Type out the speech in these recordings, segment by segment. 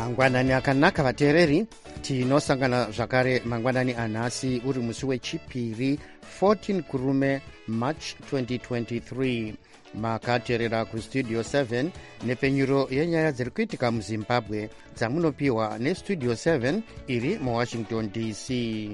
mangwanani akanaka vateereri, tinosangana zvakare mangwanani anhasi uri musi wechipiri 14 kurume march 2023. makateerera kustudio 7 nepfenyuro yenyaya dziri kuitika muzimbabwe dzamunopiwa nestudio 7 iri muwashington dc.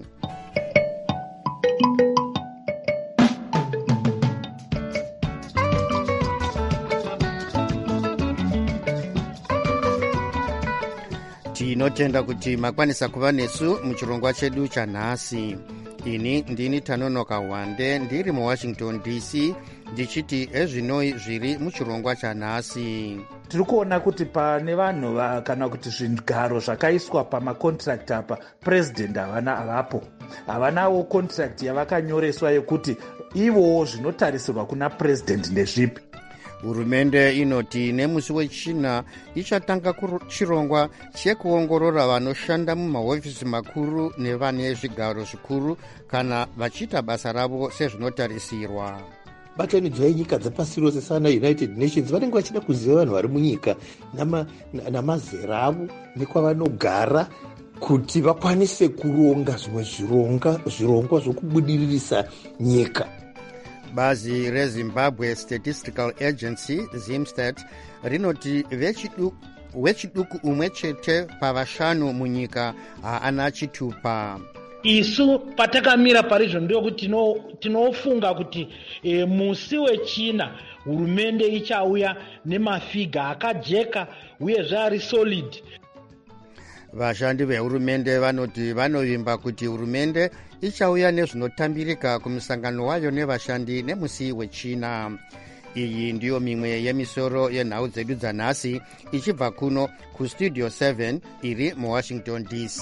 tinotenda kuti makwanisa kuva nesu muchirongwa chedu chanhasi. ini ndini Tanonoka Wande ndiri muwashington dc ndichiti ezvinoi zviri muchirongwa chanhasi. tiri kuona kuti pane vanhu kana kuti zvigaro zvakaiswa pamakontrakt apa president havanawo kontrakt yavakanyoreswa yekuti ivowo zvinotarisirwa kuna president ndezvipi. hurumende inoti nemusi wechina ichatanga chirongwa chekuongorora vanoshanda mumahofisi makuru nevane zvigaro zvikuru kana vachiita basa ravo sezvinotarisirwa. batanidzwa yenyika dzepasi rose sana united nations vanenge vachida kuziva vanhu vari munyika namazera avo nekwavanogara kuti vakwanise kuronga zvimwe zvirongwa zvokubudiririsa nyika. bazi rezimbabwe statistical agency zimstat rinoti wechiduku umwe chete pavashanu munyika haana chitupa. isu patakamira parizvo ndokuti tinofunga kuti musi wechina hurumende ichauya nemafiga akajeka uyezve ari solid. vashandi vehurumende vanoti vanovimba kuti hurumende ichauya nezvinotambirika kumusangano wayo nevashandi nemusi wechina. iyi ndiyo mimwe yemisoro yenhau dzedu dzanhasi ichibva kuno kustudio 7 iri muwashington dc.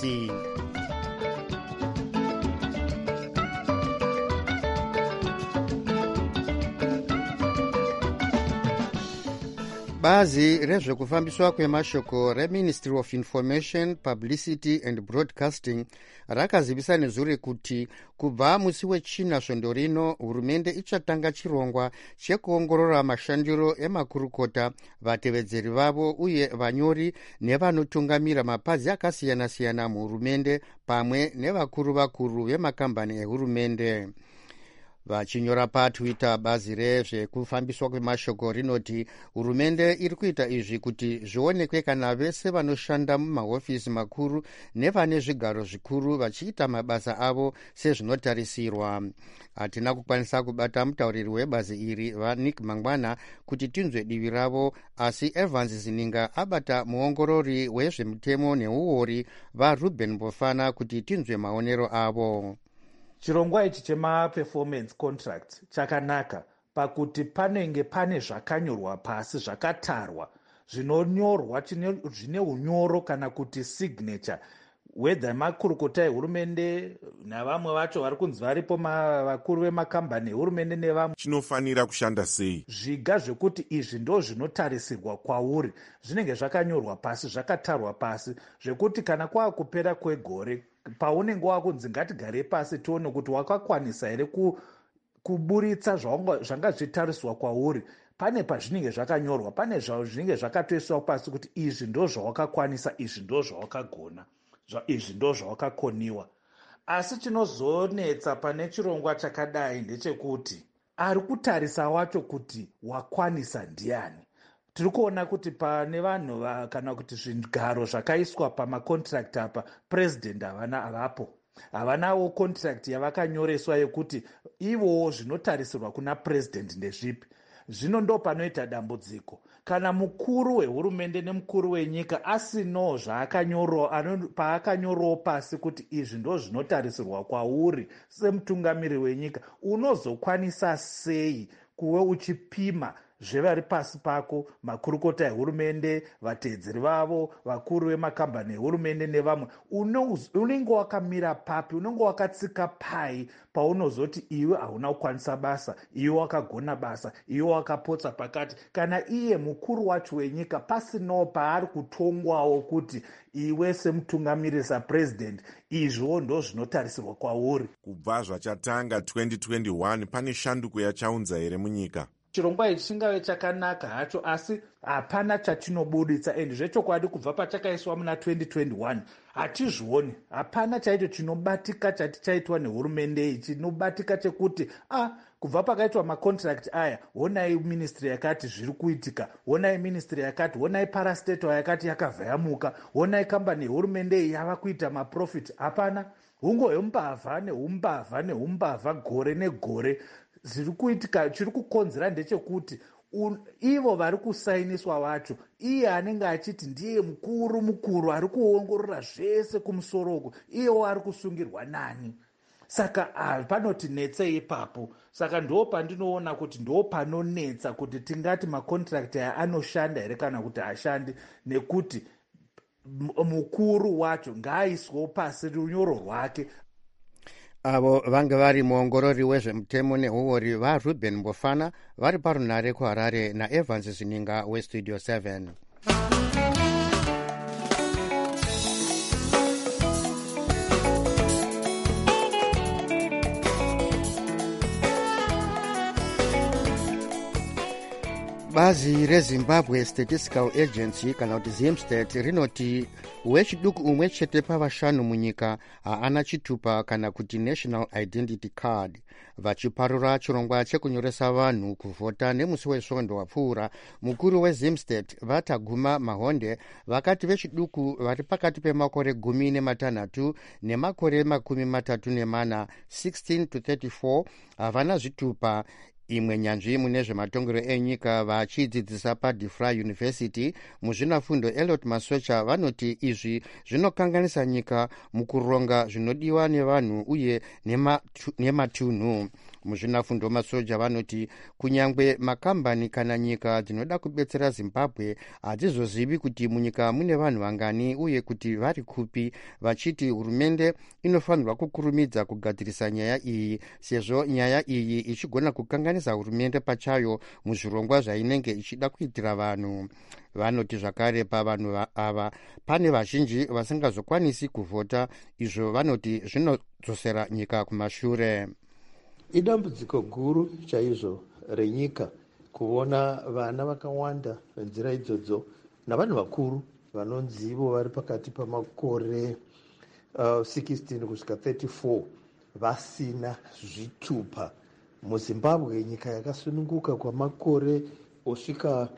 bazi rezvekufambiswa kwemashoko reministry of information publicity and broadcasting rakazivisa nezuro kuti kubva musi wechina svondo rino hurumende ichatanga chirongwa chekuongorora mashandiro emakurukota, vatevedzeri vavo uye vanyori nevanotungamira mapazi akasiyana-siyana muhurumende pamwe nevakuru vemakambani ehurumende. vachinyora patwitter bazi rezvekufambiswa kwemashoko rinoti hurumende iri kuita izvi kuti zvionekwe kana vese vanoshanda mumahofisi makuru nevane zvigaro zvikuru vachiita mabasa avo sezvinotarisirwa. hatina kukwanisa kubata mutauriri webazi iri vaNick Mangwana kuti tinzwe divi ravo, asi Evans Zininga abata muongorori wezvemutemo neuori vaRuben Bofana kuti tinzwe maonero avo. chirongwa ichi chemaperformance contract chakanaka pakuti panenge pane zvakanyorwa pasi, zvakatarwa, zvinonyorwa zvine unyoro kana kuti signature, wedha makurukota ehurumende navamwe vacho vari kunzi varipo vakuru vemakambani ehurumende nevamwe. chinofanira kushanda sei? zviga zvekuti izvi ndo zvinotarisirwa kwauri zvinenge zvakanyorwa pasi, zvakatarwa pasi, zvekuti kana kwaakupera kwegore paunenge wakunzi ngatigare pasi tione kuti wakakwanisa here kuburitsa zvanga zvichitariswa kwauri, pane pazvinenge zvakanyorwa, pane zvinenge zvakatoiswa pasi kuti izvi ndo zvawakakwanisa, izvi ndo zvawakagona, izvi ndo zvawakakoniwa. asi chinozonetsa pane chirongwa chakadai ndechekuti ari kutarisa wacho kuti wakwanisa ndiani. tiri kuona kuti pane vanhu kana kuti zvigaro zvakaiswa pamakontrakt apa president havanawo kontrakt yavakanyoreswa yekuti ivowo zvinotarisirwa kuna president ndezvipi. zvino ndo panoita dambudziko kana mukuru wehurumende nemukuru wenyika asinawo paakanyorawo pasi kuti izvi ndo zvinotarisirwa kwauri semutungamiri wenyika, unozokwanisa sei kuve uchipima zvevari pasi pako, makurukota ehurumende, vateedzeri vavo, vakuru vemakambani ehurumende nevamwe? unenge wakamira papi? unenge wakatsika pai paunozoti iwe hauna kukwanisa basa, iwe wakagona basa, iwe wakapotsa pakati, kana iye mukuru wacho wenyika pasinawo paari kutongwawo kuti iwe semutungamiri sapresident izvo ndo zvinotarisirwa kwauri. kubva zvachatanga 2021 pane shanduko yachaunza here munyika? chirongwa ichi chingave chakanaka hacho, asi hapana chatinobuditsa. And zvechokwadi kubva pachakaiswa muna 2021 hatizvioni, hapana chaicho chinobatika chatichaitwa nehurumende iyi chinobatika chekuti kubva pakaitwa macontract aya, honai ministry yakati zviri kuitika, honai ministry yakati, honai parastatal yakati yakabva yamuka, honai kambani yehurumende iyi yava kuita maprofit. Hapana, hungoyombavha neumbavha gore negore zviri kuitika. Chiri kukonzera ndechekuti ivo vari kusainiswa vacho, iye anenge achiti ndiye mukuru ari kuongorora zvese kumusoro uku, iyewo ari kusungirwa nani. Saka panoti netsei ipapo. Saka ndo pandinoona kuti ndo panonetsa kuti tingati makontrakt aya anoshanda here kana kuti hashandi, nekuti mukuru wacho ngaaiswewo pasi runyoro rwake. Avo vange vari muongorori wezvemutemo nehuori vaRuben Mbofana vari parunare kuHarare naEvans Zininga weStudio 7. Bazi reZimbabwe Statistical Agency kana kuti ZimStat rinoti wechiduku umwe chete pavashanu munyika haana chitupa kana kuti National Identity Card. Vachiparura chirongwa chekunyoresa vanhu kuvhota nemusi wesvondo wapfuura, mukuru weZimStat Vataguma Mahonde vakati vechiduku vari pakati pemakore 16 nemakore 34 16 to 34 havana zvitupa. Imwe nyanzvi mune zvematongero enyika vachidzidzisa paDeFry University muzvinafundo Elliot Masocha vanoti izvi zvinokanganisa nyika mukuronga zvinodiwa nevanhu uye nematunhu. Muzvinafundo Masocha vanoti kunyangwe makambani kana nyika dzinoda kubetsera Zimbabwe hadzizozivi kuti munyika mune vanhu vangani uye kuti vari kupi, vachiti hurumende inofanirwa kukurumidza kugadzirisa nyaya iyi sezvo nyaya iyi ichigona kukanganisa hurumende pachayo muzvirongwa zvainenge ichida kuitira vanhu. Vanoti zvakare pavanhu ava pane vazhinji vasingazokwanisi kuvhota, izvo vanoti zvinodzosera nyika kumashure. Idambudziko guru chaizvo renyika kuona vana vakawanda venzira idzodzo navanhu vakuru vanonzivo vari pakati pamakore 16 kusvika 34 vasina zvitupa. MuZimbabwe, nyika yakasununguka kwamakore osvika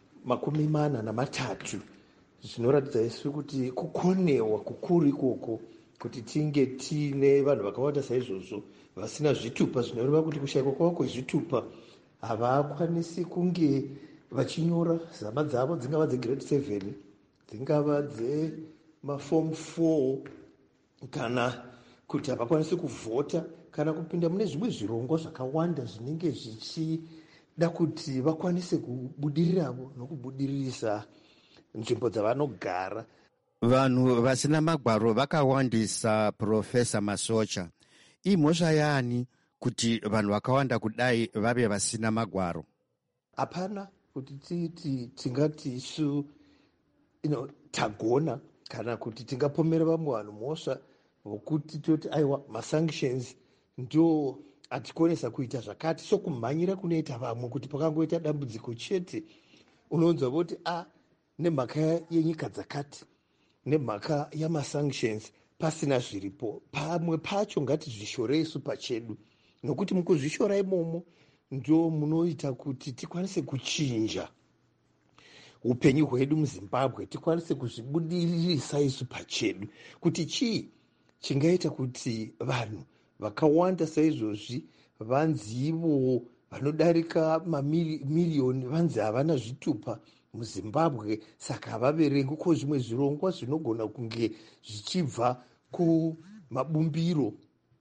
43, zvinoratidza isu kuti kukonewa kukuru ikoko kuti tinge tiine vanhu vakawanda saizvozvo vasina zvitupa. Zvinoreva kuti kushayikwa kwavo kwezvitupa havakwanisi kunge vachinyora zama dzavo, dzingava dzegrade 7, dzingava dzemaform 4, kana kuti havakwanisi kuvhota kana kupinda mune zvimwe zvirongwa zvakawanda zvinenge zvichida kuti vakwanise kubudiriravo nokubudiririsa nzvimbo dzavanogara. Vanhu vasina magwaro vakawandisa, Profesa Masocha. Imhosva yaani kuti vanhu vakawanda kudai vave vasina magwaro? Hapana kuti titi tingati isu tagona kana kuti tingapomera vamwe vanhu mhosva vokuti toti aiwa masanctions ndo atikonesa kuita zvakati, sokumhanyira kunoita vamwe kuti pakangoita dambudziko chete unonzwa voti nemhaka yenyika dzakati, nemhaka yamasanctions pasina zviripo. Pamwe pacho ngatizvishore isu pachedu, nokuti mukuzvishora imomo ndo munoita kuti tikwanise kuchinja upenyu hwedu muZimbabwe, tikwanise kuzvibudiririsa isu pachedu kuti chii chingaita kuti vanhu vakawanda saizvozvi vanzivo vanodarika mamiriyoni vanzi havana zvitupa muZimbabwe, saka havaverengi ko zvimwe zvirongwa zvinogona kunge zvichibva kumabumbiro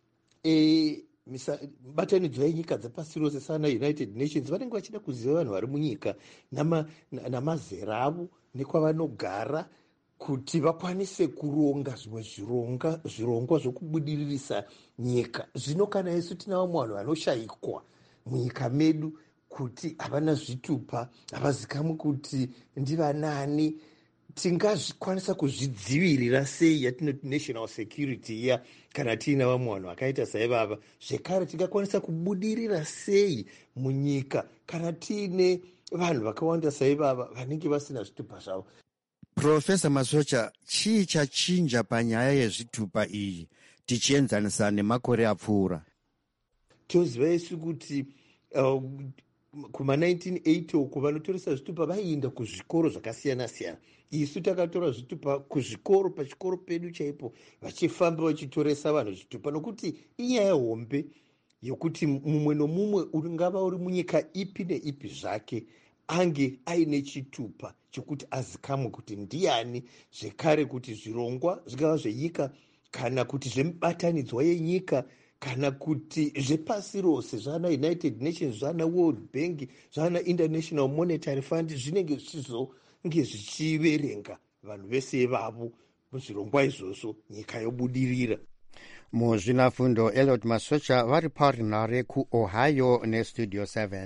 mibatanidzwa yenyika dzepasi rose sana United Nations. Vanenge vachida kuziva vanhu vari munyika namazera avo nekwavanogara kuti vakwanise kuronga zvimwe zvirongwa zvokubudiririsa nyika. Zvino kana isu tina vamwe vanhu vanoshayikwa munyika medu kuti havana zvitupa, havazikamwi kuti ndivanani, tingazvikwanisa kuzvidzivirira sei yatinoti national security iya kana tiina vamwe vanhu vakaita saivava. Zvekare tingakwanisa kubudirira sei munyika kana tiine vanhu vakawanda saivava vanenge vasina zvitupa zvavo. Profesa Masocha, chii chachinja panyaya yezvitupa iyi tichienzanisa nemakore apfuura? Toziva isu kuti kuma1980 uku vanotoresa zvitupa vaienda kuzvikoro zvakasiyana-siyana. Isu takatora zvitupa kuzvikoro, pachikoro pedu chaipo, vachifamba vachitoresa vanhu zvitupa, nokuti inyaya hombe yokuti mumwe nomumwe ungava uri munyika ipi neipi zvake ange aine chitupa chokuti azikamwe kuti ndiani, zvekare kuti zvirongwa zvingava zvenyika kana kuti zvemubatanidzwa yenyika kana kuti zvepasi rose zvana United Nations, zvana World Bank, zvana International Monetary Fund zvinenge zvichizonge zvichiverenga vanhu vese vavo muzvirongwa izvozvo, nyika yobudirira. Muzvinafundo Elliot Masocha vari parinare kuOhio neStudio 7.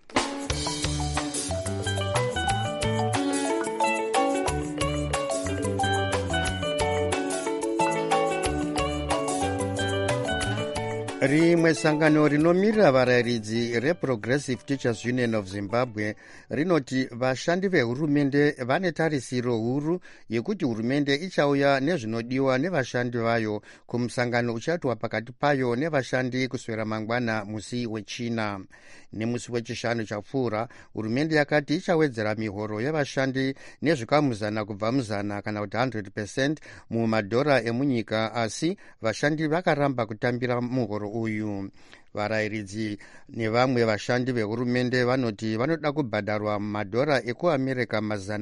Rimwe sangano rinomirira varayiridzi reProgressive Teachers Union of Zimbabwe rinoti vashandi vehurumende vane tarisiro huru yekuti hurumende ichauya nezvinodiwa nevashandi vayo kumusangano uchatwa pakati payo nevashandi kuswera mangwana musi weChina. Nemusi wechishanu chapfuura, hurumende yakati ichawedzera mihoro yevashandi nezvikamuzana kubva muzana kana kuti 100% mumadhora emunyika, asi vashandi vakaramba kutambira muhoro uyu. Varayiridzi nevamwe vashandi vehurumende vanoti vanoda kubhadharwa madhora ekuAmerica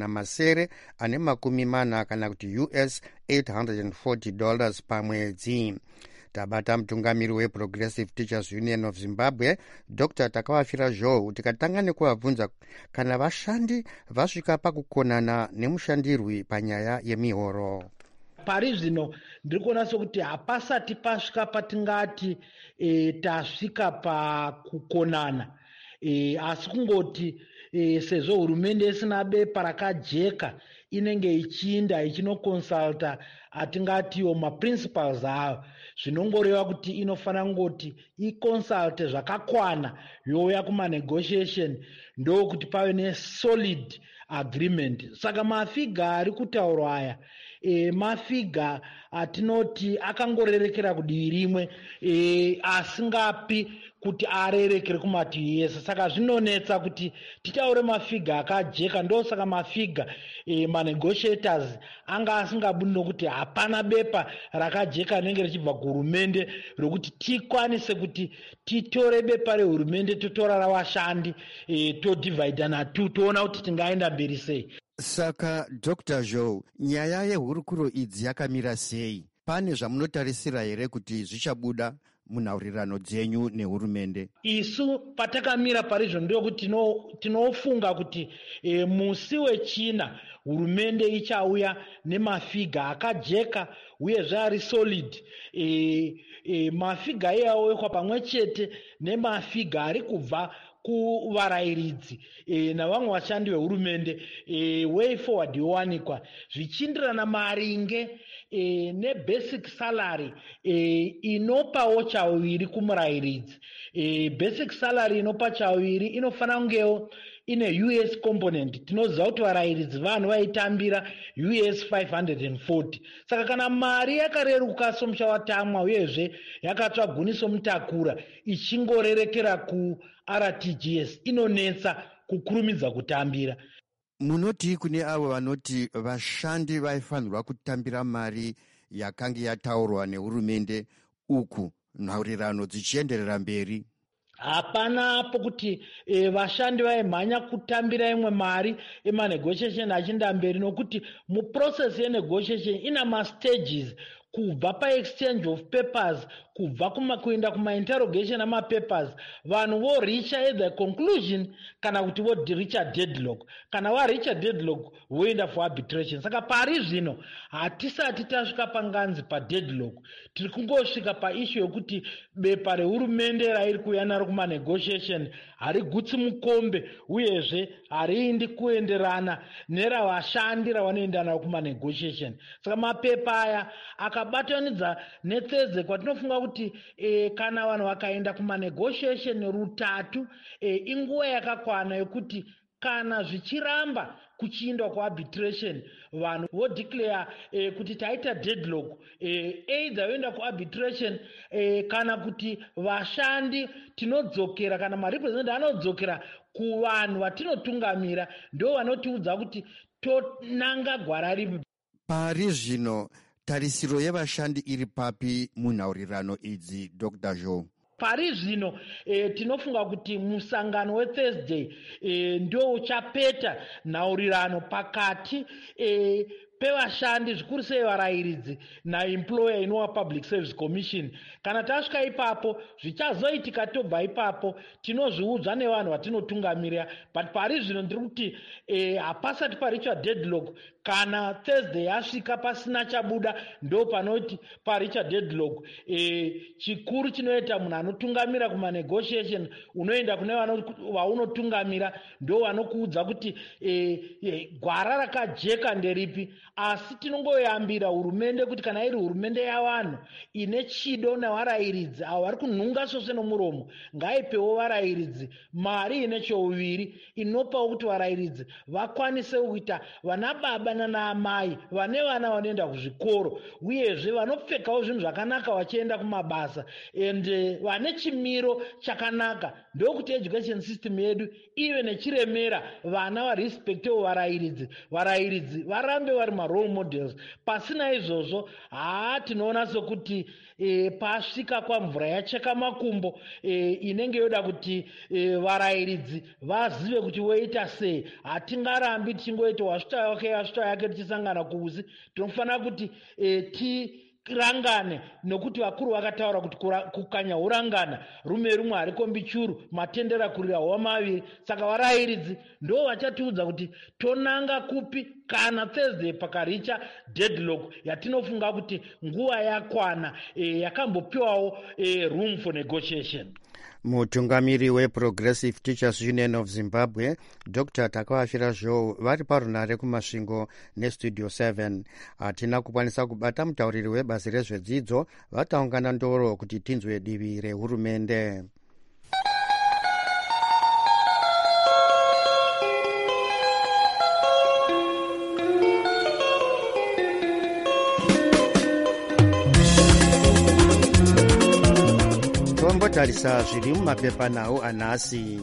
940 kana kuti US $840 pamwedzi. Tabata mutungamiri weProgressive Teachers Union of Zimbabwe, Dr. Takawafira Joe, tikatanga nekuvabvunza kana vashandi vasvika pakukonana nemushandirwi panyaya yemihoro. Pari zvino ndiri kuona sokuti hapasati pasvika patingati tasvika pakukonana, asi kungoti sezvo hurumende isina bepa rakajeka inenge ichiinda ichinokonsalta atingatiwo maprincipals ayo, zvinongoreva kuti inofanira kungoti iconsulte zvakakwana youya kumanegotiation ndokuti pave nesolid agreement. Saka mafiga ari kutaurwa aya mafiga atinoti akangorerekera kudivi rimwe, asingapi kuti arerekere kumativi yese. Saka zvinonetsa kuti titaure mafiga akajeka. Ndosaka mafiga manegotiators anga asingabudi nokuti hapana bepa rakajeka rinenge richibva kuhurumende rokuti tikwanise kuti titore bepa rehurumende totora ravashandi todivhaidha natu toona kuti tingaenda mberi sei. Saka Dr. Joe, nyaya yehurukuro idzi yakamira sei? Pane zvamunotarisira here kuti zvichabuda munhaurirano dzenyu nehurumende? Isu patakamira parizvo ndokuti tinofunga kuti musi weChina hurumende ichauya nemafiga akajeka uyezve ari solid, mafiga iyauyekwa pamwe chete nemafiga ari kubva kuvarayiridzi navamwe vashandi vehurumende, way forward yowanikwa zvichienderana maringe nebasic salary inopawo chauviri kumurayiridzi. Basic salary inopa chauviri inofanira kungewo ine US component. Tinoziva kuti varayiridzi vanhu vaitambira US 540. Saka kana mari yakareruka somuchawatamwa uyezve yakatsvaguniso mutakura ichingorerekera kuRTGS inonetsa kukurumidza kutambira. Munoti kune avo vanoti vashandi vaifanirwa kutambira mari yakanga yataurwa nehurumende uku nhaurirano dzichienderera mberi? Hapana pokuti vashandi vaimhanya kutambira imwe mari emanegotiation achienda mberi, nokuti muprocess yenegotiation ina mastages kubva paexchange of papers kubva kuenda kumainterrogation amapapers, vanhu voricha either conclusion kana kuti voricha deadlock. Kana varicha deadlock voenda for arbitration. Saka pari zvino hatisati tasvika panganzi padeadlock, tiri kungosvika paissue yokuti bepa rehurumende rairi kuuya naro kumanegotiation harigutsi mukombe uyezve hariindi kuenderana neravashandi ravanoenda naro kumanegotiation. Saka mapepa aya akabatanidza netseze kwatinofunga kuti kana vanhu vakaenda kumanegotiation rutatu inguva yakakwana yokuti kana zvichiramba kuchiindwa kuarbitration vanhu vodeclare kuti taita deadlock, either voenda kuarbitration kana kuti vashandi tinodzokera kana marepresentative anodzokera kuvanhu vatinotungamira ndo vanotiudza kuti tonanga gwara ripi. Pari zvino tarisiro yevashandi iri papi munhaurirano idzi, Dr. Joe? Pari zvino tinofunga kuti musangano weThursday ndio uchapeta nhaurirano pakati pevashandi zvikuru sei varayiridzi naemployer inova Public Service Commission. Kana tasvika ipapo zvichazoitika tobva ipapo tinozviudzwa nevanhu vatinotungamirira, but pari zvino ndiri kuti hapasati paricha deadlock. Kana Thursday yasvika pasina chabuda ndo panoti paricha deadlock. Chikuru chinoita munhu anotungamira kumanegotiation, unoenda kune vaunotungamira ndo vanokuudza kuti gwara rakajeka nderipi. Asi tinongoyambira hurumende kuti kana iri hurumende yavanhu ine chido nevarayiridzi avo vari kunhunga svose nomuromo, ngaipewo varayiridzi mari ine chouviri inopawo kuti varayiridzi vakwanise kuita vana baba nanaamai vane vana vanoenda kuzvikoro uyezve vanopfekawo zvinhu zvakanaka vachienda kumabasa ende vane chimiro chakanaka. Ndokuti education system yedu ive nechiremera vana varespektewo varayiridzi varambe vari marole models. Pasina izvozvo tinoona sokuti pasvika kwamvura yacheka makumbo inenge yoda kuti varayiridzi vazive kuti voita sei. Hatingarambi tichingoita wasvita yake tichisangana kuuzi. Tinofanira kuti tirangane nokuti vakuru vakataura kuti kukanya urangana rume rumwe harikombi churu matendera kurira hova maviri. Saka varayiridzi ndo vachatiudza kuti tonanga kupi kana Thursday pakaricha deadlock yatinofunga kuti nguva yakwana yakambopiwawo room for negotiation. Mutungamiri weProgressive Teachers Union of Zimbabwe, Dr. Takawafira Joe, vari parunare kumasvingo nestudio 7. Hatina kukwanisa kubata mutauriri webazi rezvedzidzo, vataungana ndoro kuti tinzwe divi rehurumende. Tarisa zviri mumapepa nawo anhasi.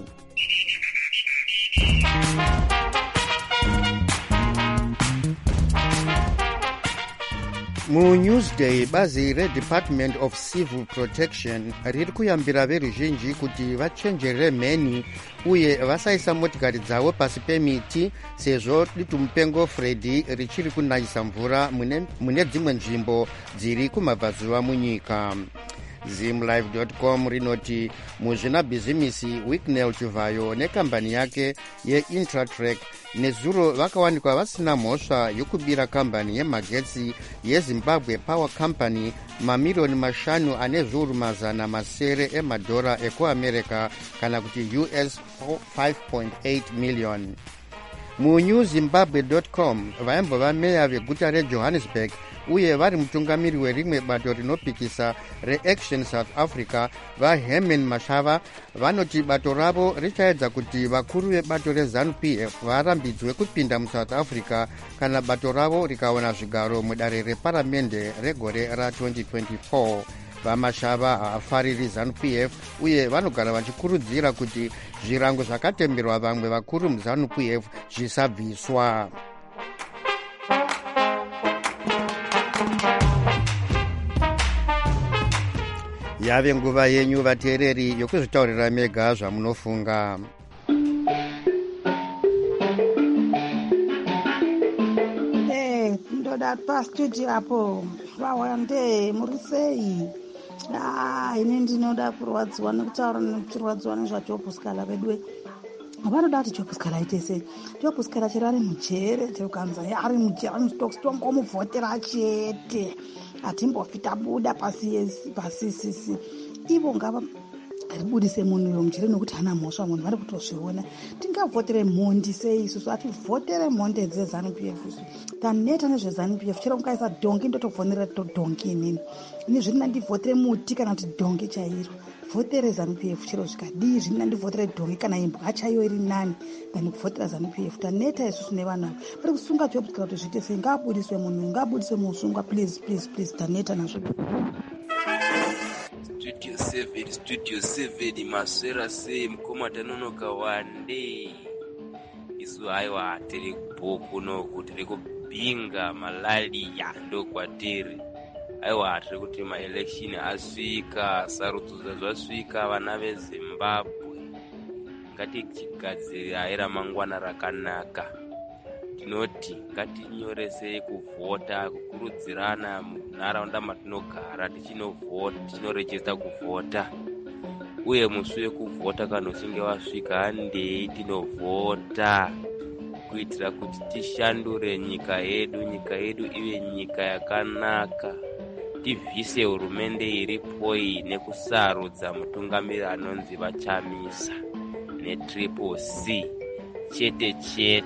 MuNewsday, bazi reDepartment of Civil Protection riri kuyambira veruzhinji kuti vachenjerere mheni uye vasaisa motikari dzavo pasi pemiti sezvo ditumupengo Freddy richiri kunayisa mvura mune dzimwe nzvimbo dziri kumabvazuva munyika. Zimlive.com rinoti muzvinabhizimisi Wicknell Chivayo nekambani yake yeIntratrack nezuro vakawanikwa vasina mhosva yokubira kambani yemagetsi yeZimbabwe Power Company mamiliyoni 5 ane zviuru 700 emadhora ekuamerica kana kuti US 5.8 million. MuNewZimbabwe.com vaimbova meya veguta reJohannesburg uye vari mutungamiri werimwe bato rinopikisa reAction South Africa vaHerman Mashava vanoti bato ravo richaedza kuti vakuru vebato reZANU-PF varambidzwe kupinda muSouth Africa kana bato ravo rikaona zvigaro mudare reparamende regore ra2024. Vamashava haafariri ZANU-PF uye vanogara vachikurudzira kuti zvirango zvakatemberwa vamwe vakuru muZANU-PF zvisabviswa. Yave nguva yenyu vateereri yokuzvitaurira mega zvamunofunga. Ndoda pastudio apo vawande muri sei Ini ndinoda kurwadziwa nekutaura nekuchirwadziwa nezvajobhuskala vedu vanoda kuti jobhuskala aite sei. Jobhuskala chero ari mujere, chero kanza ari mujere anotongomuvhotera chete, hatimbofi tabuda pasisisi. Ivo ngava ribudise munhu uyo mujere nokuti hana mhosva, munhu vari kutozviona. Tingavhotere mhondi sei isusu? Hativhotere mhonde dzeZANU-PF isu. Taneta nezveZANU-PF, chero mukaisa dhongi ndotovhonera dhongi inini. Ini zvirina ndivhotere muti kana kuti dhongi chairo. Vhotere ZANU-PF chero zvikadii, zvirina ndivhotere dhongi kana imbwa chaiyo iri nani tani kuvhotera ZANU-PF. Taneta isusu nevanhu ava. Pari kusunga jobhuskala kuti zviite sei? Ngabudiswe munhu, ngabudiswe musungwa, please. Taneta nazvo. Studio 7 maswera sei mukoma tanonoka wande isu aiwa tiri bhuku noku tiri kubhinga malaria ndokwatiri aiwa tiri kuti maelection asvika sarudzo zvasvika vana veZimbabwe ngatigadzirira ramangwana rakanaka tinoti ngatinyoresei kuvhota kukurudzirana munharaunda matinogara tichinorejista kuvhota uye musi wekuvhota kana uchinge wasvika handei tinovhota kuitira kuti tishandure nyika yedu ive nyika yakanaka, tivhise hurumende iripo nekusarudza mutungamiri anonzi Vachamisa neTriple C chete.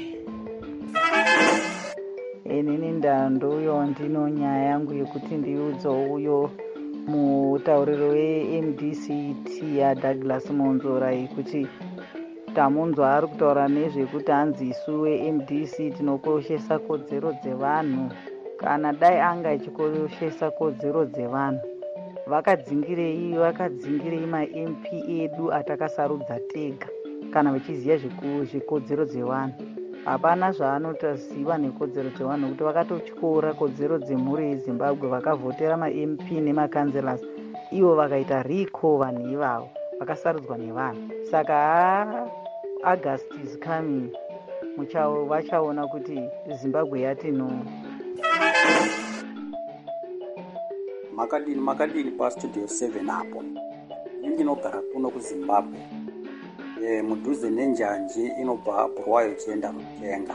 Inini ndandouyo ndino nyaya yangu yekuti ndiudze uyo mutauriro weMDCT yaDouglas Monzora yekuti tamunzwa ari kutaura nezvekuti hanzi isu weMDC tinokoshesa kodzero dzevanhu. Kana dai anga ichikoshesa kodzero dzevanhu, vakadzingirei maMP edu atakasarudza tega kana vachiziva zvikodzero dzevanhu? Hapana zvaanotaziva nekodzero dzevanhu, nekuti vakatotyora kodzero dzemhuri yeZimbabwe vakavhotera maMP nemakanzelas, ivo vakaita riko vanhu ivavo vakasarudzwa nevanhu. Saka August is coming, vachaona kuti Zimbabwe yati no. Makadini paStudio 7 apo. Ndinogara kuno kuZimbabwe. Mudhuze nenjanji inobva Bulawayo ichienda Rutenga.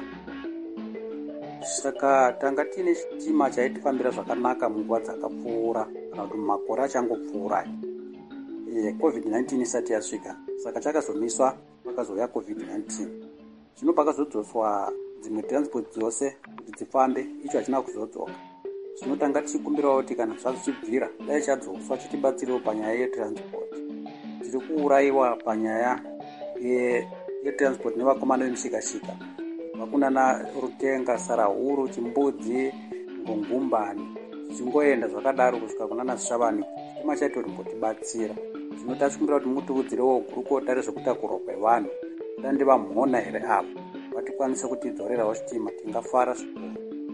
Saka tanga tine chitima chaitifambira zvakanaka munguva dzakapfuura kana kuti makore achangopfuura. COVID-19 isati yasvika. Saka chakazomiswa pakazouya COVID-19. Zvino pakazodzoswa dzimwe transport dzose kuti dzifambe, icho hachina kuzodzoka. Zvino tanga tichikumbirawo kuti kana zvazvichibvira dai chadzoswa chitibatsirewo panyaya yetransport. Tiri kuurayiwa panyaya yetransport nevakomana vemishikashika vakunana Rutenga, Sarahuru, Chimbudzi, Ngungumbani, zvichingoenda zvakadaro kusvika kunana Shavani. Chitima chaito rimbotibatsira. Zvino tachikumbira kuti mutiudzirewo gurukota rezvekutakurwa kwevanhu dandi vamhona here apo vatikwanise kutidzorerawo chitima, tingafara zvikuru.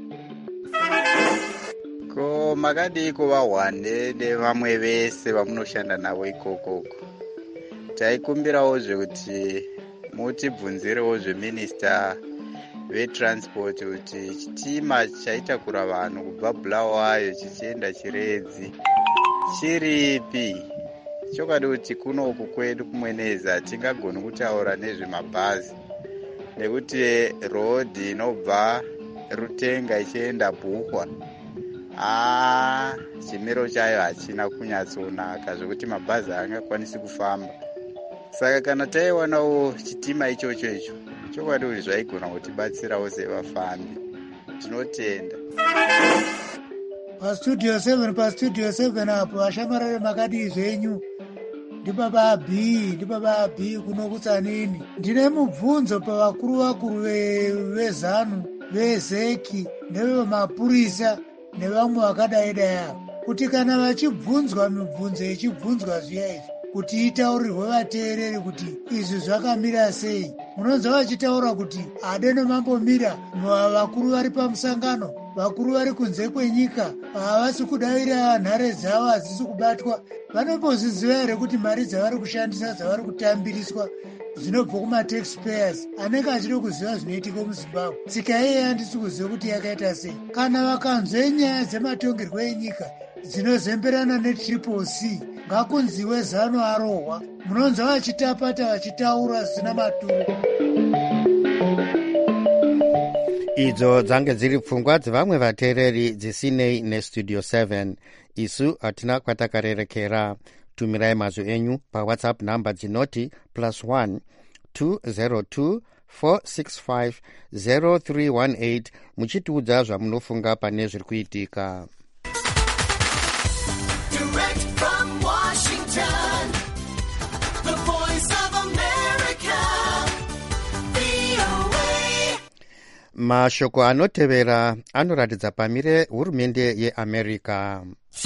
Ko makadii kuvahwande nevamwe vese vamunoshanda navo ikokoko? Taikumbirawo zvekuti mutibvunzirewo zveminista vetransport kuti chitima chaitakura vanhu kubva Bulawayo chichienda Chiredzi chiripi. Chokwadi kuti kunoku kwedu kumweneza tingagoni kutaura nezvemabhazi nekuti rodhi inobva Rutenga ichienda Bhukwa chimiro chayo hachina kunyatsonaka zvokuti mabhazi haangakwanisi kufamba. Saka kana taiwanawo chitima ichocho chokwadi kuti zvaigona kutibatsirawo sevafambi. Tinotenda. paStudio 7 apo ashamarare makadii zvenyu? Ndibaba B kuno kutsanini. Ndine mubvunzo pavakuru vezanu, vezeki, nevemapurisa nevamwe vakadai kuti kana vachibvunzwa mibvunzo ichibvunzwa zviya izvi kuti itaurirwe vateereri kuti izvi zvakamira sei, munonzwa vachitaura kuti hade nomambomira vakuru vari pamusangano, vakuru vari kunze kwenyika havasi kudavira nhare dzavo hadzisi kubatwa. Vanomboziziva here kuti mari dzavari kushandisa dzavari kutambiriswa zvinobva kumataxpayers anenge achida kuziva zvinoitika muZimbabwe? Tsika iyeyi handisi kuziva kuti yakaita sei. Kana vakanzwe nyaya dzematongerwo enyika dzinozemberana netriple C ngakunziwe zano arohwa. Munonzwa vachitapata vachitaura zvisina maturo. idzo dzange dziri pfungwa dzevamwe vateereri dzisinei nestudio 7. isu hatina kwatakarerekera. tumirai mazwi enyu pawhatsapp namba dzinoti +1 202 465 0318 muchitiudza zvamunofunga pane zviri kuitika. Mashoko anotevera anoratidza pamire hurumende yeAmerica.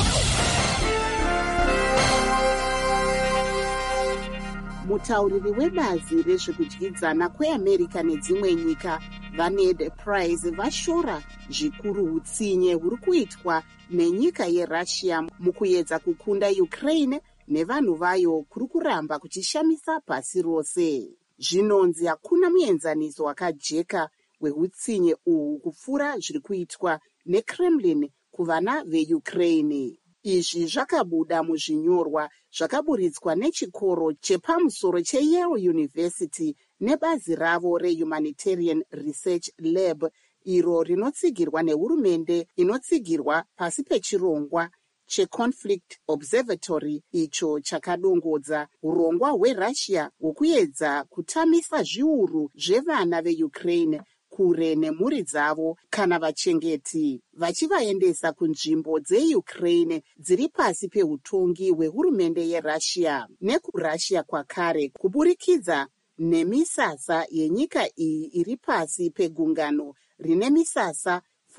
Mutauriri webazi rezvekudyidzana kweAmerica nedzimwe nyika vaNed Price vashora zvikuru hutsinye huri kuitwa nenyika yeRussia mukuedza kukunda Ukraine nevanhu vayo kuri kuramba kuchishamisa pasi rose. Zvinonzi hakuna muenzaniso wakajeka wehutsinye uhu kupfuura zviri kuitwa neKremlin kuvana veUkraine. Izvi zvakabuda muzvinyorwa zvakaburitswa nechikoro chepamusoro cheYale University nebazi ravo reHumanitarian Research Lab, iro rinotsigirwa nehurumende inotsigirwa pasi pechirongwa cheConflict Observatory, icho chakadongodza urongwa hweRussia hwokuedza kutamisa zviuru zvevana veUkraine kure nemhuri dzavo kana vachengeti, vachivaendesa kunzvimbo dzeUkraine dziri pasi peutongi hwehurumende yeRussia nekuRussia kwakare, kuburikidza nemisasa yenyika iyi iri pasi pegungano rine misasa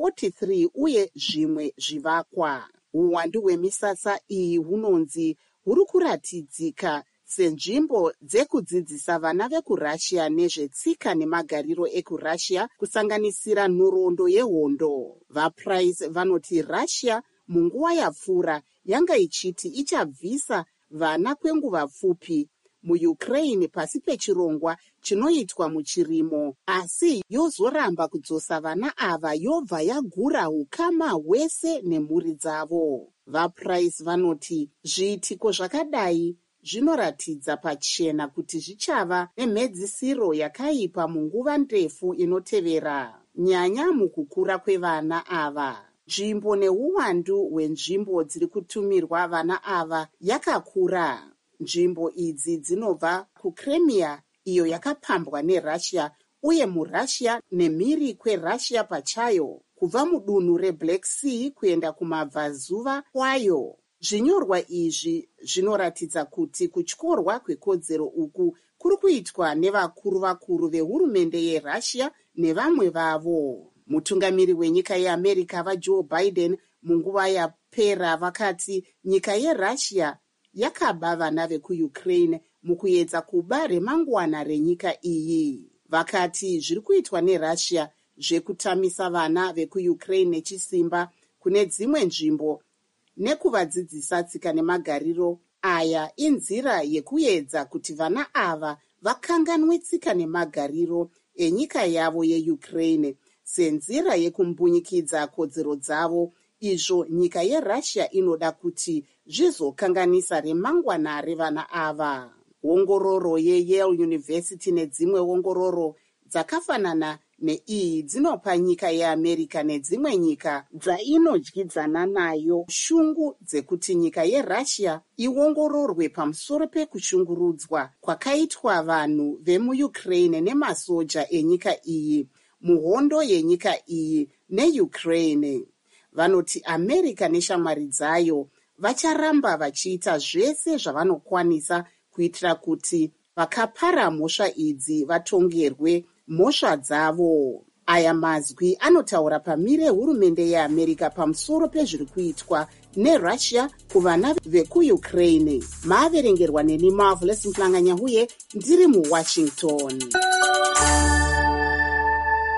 43 uye zvimwe zvivakwa. Uwandu hwemisasa iyi hunonzi huri kuratidzika senzvimbo dzekudzidzisa vana vekuRussia nezvetsika nemagariro ekuRussia, kusanganisira nhoroondo yehondo. VaPrice vanoti Russia munguva yapfuura yanga ichiti ichabvisa vana kwenguva pfupi muUkraine pasi pechirongwa chinoitwa muchirimo, asi yozoramba kudzosa vana ava yobva yagura ukama hwese nemhuri dzavo. VaPrice vanoti zviitiko zvakadai zvinoratidza pachena kuti zvichava nemhedzisiro yakaipa munguva ndefu inotevera, nyanya mukukura kwevana ava. Nzvimbo neuwandu hwenzvimbo dziri kutumirwa vana ava yakakura. Nzvimbo idzi dzinobva kuCrimea, iyo yakapambwa neRussia, uye muRussia nemhiri kweRussia pachayo, kubva mudunhu reBlack Sea kuenda kumabvazuva kwayo. Zvinyorwa izvi zvinoratidza kuti kutyorwa kwekodzero uku kuri kuitwa nevakuru vehurumende yeRussia nevamwe vavo. Mutungamiri wenyika yeAmerica vaJoe Biden munguva yapera vakati nyika yeRussia yakaba vana vekuUkraine mukuedza kuba remangwana renyika iyi. Vakati zviri kuitwa neRussia zvekutamisa vana vekuUkraine nechisimba kune dzimwe nzvimbo nekuvadzidzisa tsika nemagariro aya inzira yekuedza kuti vana ava vakanganwe tsika nemagariro enyika yavo yeUkraine senzira yekumbunyikidza kodzero dzavo, izvo nyika yeRussia inoda kuti zvizokanganisa remangwana revana ava. Ongororo yeYale University nedzimwe ongororo dzakafanana neiyi dzinopa nyika yeAmerica nedzimwe nyika dzainodyidzana nayo shungu dzekuti nyika yeRussia iongororwe pamusoro pekushungurudzwa kwakaitwa vanhu vemuUkraine nemasoja enyika iyi muhondo yenyika iyi neUkraine. Vanoti America neshamwari dzayo vacharamba vachiita zvese zvavanokwanisa kuitira kuti vakapara mhosva idzi vatongerwe mhosva dzavo. Aya mazwi anotaura pamire hurumende yeAmerica pamusoro pezviri kuitwa neRussia kuvana vekuUkraine. Maaverengerwa neni Marvelous Mhlanganya huye ndiri muWashington.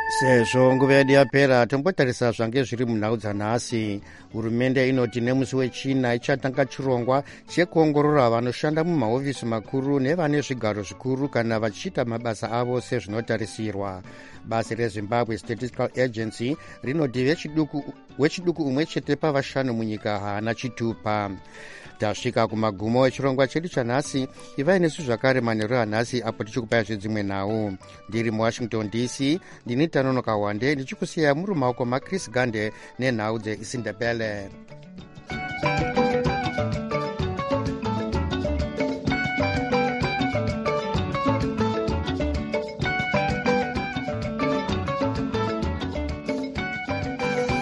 sezvo nguva yedu yapera tombotarisa zvange zviri munhau dzanhasi. Hurumende inoti nemusi wechina ichatanga chirongwa chekuongorora vanoshanda mumahofisi makuru nevane zvigaro zvikuru kana vachiita mabasa avo sezvinotarisirwa. Basi reZimbabwe Statistical Agency rinoti wechiduku umwe chete pavashanu munyika haana chitupa. Tasvika kumagumo echirongwa chedu chanhasi. Ivai nesu zvakare manheru anhasi apo tichikupai zvedzimwe nhau. Ndiri muWashington DC, ndini Tanonoka Wande ndichikusiya muri mumaoko maChris Gande nenhau dzeIsindebele.